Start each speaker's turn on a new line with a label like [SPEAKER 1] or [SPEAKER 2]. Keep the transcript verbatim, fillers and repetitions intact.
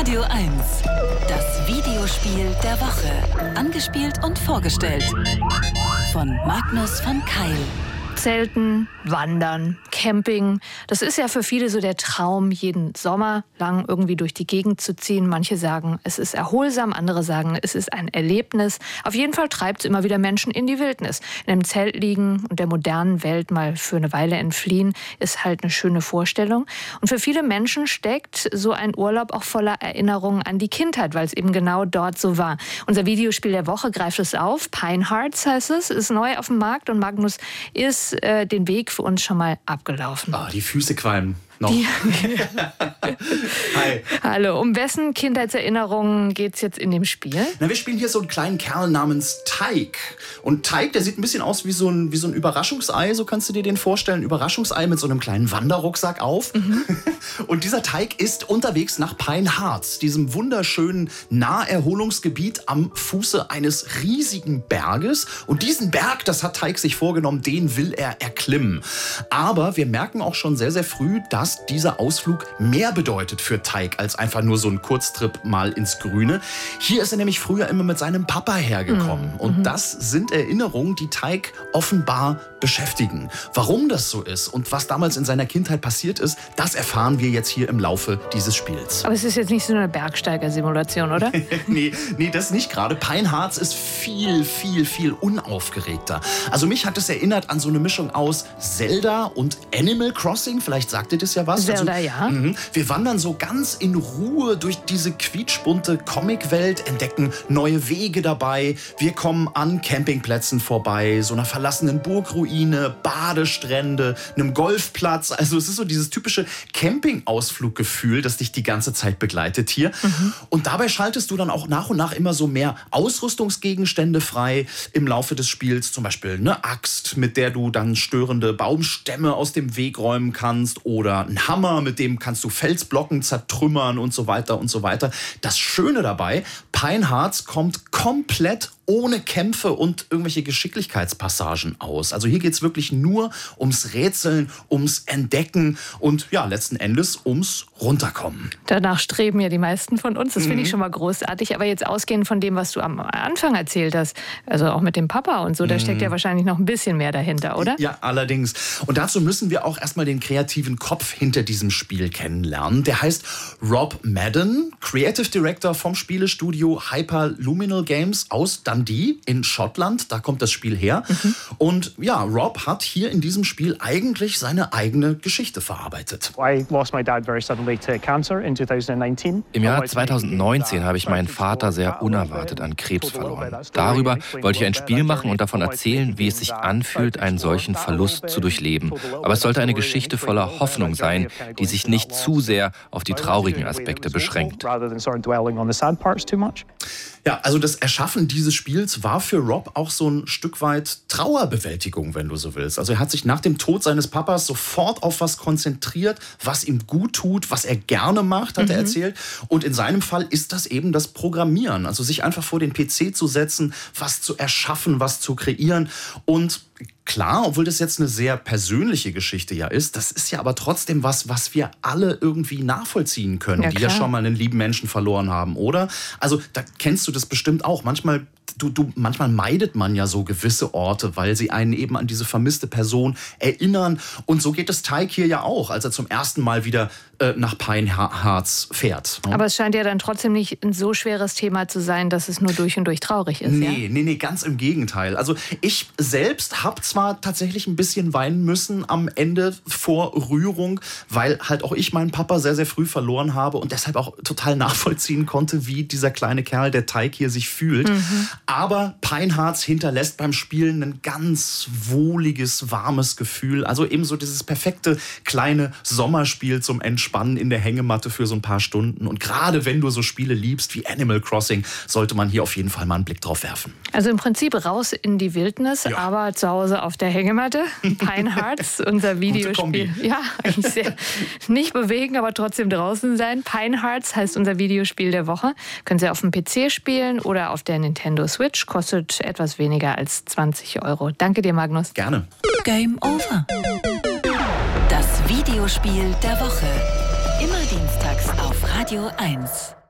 [SPEAKER 1] Radio eins. Das Videospiel der Woche. Angespielt und vorgestellt von Magnus von Keil.
[SPEAKER 2] Zelten, Wandern, Camping. Das ist ja für viele so der Traum, jeden Sommer lang irgendwie durch die Gegend zu ziehen. Manche sagen, es ist erholsam, andere sagen, es ist ein Erlebnis. Auf jeden Fall treibt es immer wieder Menschen in die Wildnis. In einem Zelt liegen und der modernen Welt mal für eine Weile entfliehen, ist halt eine schöne Vorstellung. Und für viele Menschen steckt so ein Urlaub auch voller Erinnerungen an die Kindheit, weil es eben genau dort so war. Unser Videospiel der Woche greift es auf. Pine Hearts heißt es, ist neu auf dem Markt und Magnus ist äh, den Weg für uns schon mal abgelaufen.
[SPEAKER 3] Oh, die Füße qualmen noch.
[SPEAKER 2] Die,
[SPEAKER 3] Hi.
[SPEAKER 2] Hallo, um wessen Kindheitserinnerungen geht es jetzt in dem Spiel?
[SPEAKER 3] Na, wir spielen hier so einen kleinen Kerl namens Teig. Und Teig, der sieht ein bisschen aus wie so ein, wie so ein Überraschungsei, so kannst du dir den vorstellen. Ein Überraschungsei mit so einem kleinen Wanderrucksack auf. Mhm. Und dieser Teig ist unterwegs nach Pine Hearts, diesem wunderschönen Naherholungsgebiet am Fuße eines riesigen Berges. Und diesen Berg, das hat Teig sich vorgenommen, den will er erklimmen. Aber wir merken auch schon sehr, sehr früh, dass dieser Ausflug mehr bedeutet für Teig als einfach nur so ein Kurztrip mal ins Grüne. Hier ist er nämlich früher immer mit seinem Papa hergekommen. Mhm. Und das sind Erinnerungen, die Teig offenbar beschäftigen. Warum das so ist und was damals in seiner Kindheit passiert ist, das erfahren wir jetzt hier im Laufe dieses Spiels.
[SPEAKER 2] Aber es ist jetzt nicht so eine Bergsteiger-Simulation, oder?
[SPEAKER 3] nee, nee, das nicht gerade. Pine Hearts ist viel, viel, viel unaufgeregter. Also mich hat es erinnert an so eine Mischung aus Zelda und Animal Crossing. Vielleicht sagt ihr das ja was.
[SPEAKER 2] Zelda,
[SPEAKER 3] also,
[SPEAKER 2] ja.
[SPEAKER 3] M- wir wandern so ganz in Ruhe durch diese quietschbunte Comicwelt, entdecken neue Wege dabei. Wir kommen an Campingplätzen vorbei, so einer verlassenen Burgruine, Badestrände, einem Golfplatz. Also es ist so dieses typische Camping-Ausfluggefühl, das dich die ganze Zeit begleitet hier. Mhm. Und dabei schaltest du dann auch nach und nach immer so mehr Ausrüstungsgegenstände frei im Laufe des Spiels. Zum Beispiel eine Axt, mit der du dann störende Baumstämme aus dem Weg räumen kannst, oder ein Hammer, mit dem kannst du Felsblocken zertrümmern und so weiter und so weiter. Das Schöne dabei, Pine Hearts kommt komplett ohne Kämpfe und irgendwelche Geschicklichkeitspassagen aus. Also hier geht es wirklich nur ums Rätseln, ums Entdecken und ja, letzten Endes ums Runterkommen.
[SPEAKER 2] Danach streben ja die meisten von uns. Das finde
[SPEAKER 3] Mhm.
[SPEAKER 2] ich schon mal großartig. Aber jetzt ausgehend von dem, was du am Anfang erzählt hast, also auch mit dem Papa und so, da steckt ja wahrscheinlich noch ein bisschen mehr dahinter, oder?
[SPEAKER 3] Ja, allerdings. Und dazu müssen wir auch erstmal den kreativen Kopf hinter diesem Spiel kennenlernen. Der heißt Rob Madden, Creative Director vom Spielestudio Hyperluminal Games aus Dundee in Schottland. Da kommt das Spiel her. Mhm. Und ja, Rob hat hier in diesem Spiel eigentlich seine eigene Geschichte verarbeitet.
[SPEAKER 4] I lost my dad very suddenly to cancer in twenty nineteen.
[SPEAKER 5] Im Jahr zweitausendneunzehn habe ich meinen Vater sehr unerwartet an Krebs verloren. Darüber wollte ich ein Spiel machen und davon erzählen, wie es sich anfühlt, einen solchen Verlust zu durchleben. Aber es sollte eine Geschichte voller Hoffnung sein, die sich nicht zu sehr auf die traurigen Aspekte beschränkt.
[SPEAKER 3] Ja, also das Erschaffen dieses Spiels war für Rob auch so ein Stück weit Trauerbewältigung, wenn du so willst. Also er hat sich nach dem Tod seines Papas sofort auf was konzentriert, was ihm gut tut, was er gerne macht, hat mhm. er erzählt. Und in seinem Fall ist das eben das Programmieren. Also sich einfach vor den P C zu setzen, was zu erschaffen, was zu kreieren. Und klar, obwohl das jetzt eine sehr persönliche Geschichte ja ist, das ist ja aber trotzdem was, was wir alle irgendwie nachvollziehen können,
[SPEAKER 2] ja,
[SPEAKER 3] die ja schon mal einen lieben Menschen verloren haben, oder? Also da kennst du das bestimmt auch. Manchmal, du, du, manchmal meidet man ja so gewisse Orte, weil sie einen eben an diese vermisste Person erinnern. Und so geht es Teig hier ja auch, als er zum ersten Mal wieder äh, nach Pine Hearts fährt.
[SPEAKER 2] Aber es scheint ja dann trotzdem nicht ein so schweres Thema zu sein, dass es nur durch und durch traurig ist.
[SPEAKER 3] Nee,
[SPEAKER 2] ja?
[SPEAKER 3] nee, nee, ganz im Gegenteil. Also ich selbst habe zwar tatsächlich ein bisschen weinen müssen am Ende vor Rührung, weil halt auch ich meinen Papa sehr, sehr früh verloren habe und deshalb auch total nachvollziehen konnte, wie dieser kleine Kerl, der Teig hier, sich fühlt. Mhm. Aber Pine Hearts hinterlässt beim Spielen ein ganz wohliges, warmes Gefühl. Also eben so dieses perfekte kleine Sommerspiel zum Entspannen in der Hängematte für so ein paar Stunden. Und gerade wenn du so Spiele liebst wie Animal Crossing, sollte man hier auf jeden Fall mal einen Blick drauf werfen.
[SPEAKER 2] Also im Prinzip raus in die Wildnis, ja. aber zu Hause auf der Hängematte. Pine Hearts, unser Videospiel. Ja, eigentlich sehr nicht bewegen, aber trotzdem draußen sein. Pine Hearts heißt unser Videospiel der Woche. Können Sie auf dem P C spielen oder auf der Nintendo Switch. Kostet etwas weniger als zwanzig Euro. Danke dir, Magnus.
[SPEAKER 3] Gerne.
[SPEAKER 1] Game over. Das Videospiel der Woche. Immer dienstags auf Radio eins.